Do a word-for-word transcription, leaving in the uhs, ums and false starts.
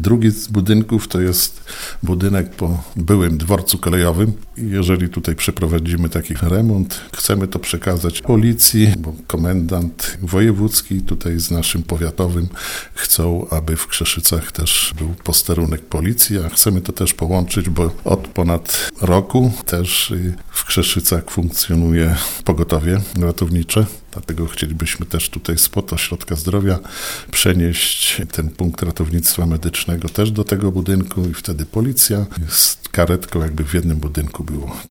Drugi z budynków to jest budynek po byłym dworcu kolejowym. Jeżeli tutaj przeprowadzimy taki remont, chcemy to przekazać policji, bo komendant wojewódzki tutaj z naszym powiatowym chcą, aby w Krzeszycach też był posterunek policji, a chcemy to też połączyć, bo od ponad roku też w Krzeszycach funkcjonuje pogotowie ratownicze. Dlatego chcielibyśmy też tutaj spod Ośrodka Zdrowia przenieść ten punkt ratownictwa medycznego też do tego budynku i wtedy policja z karetką jakby w jednym budynku było.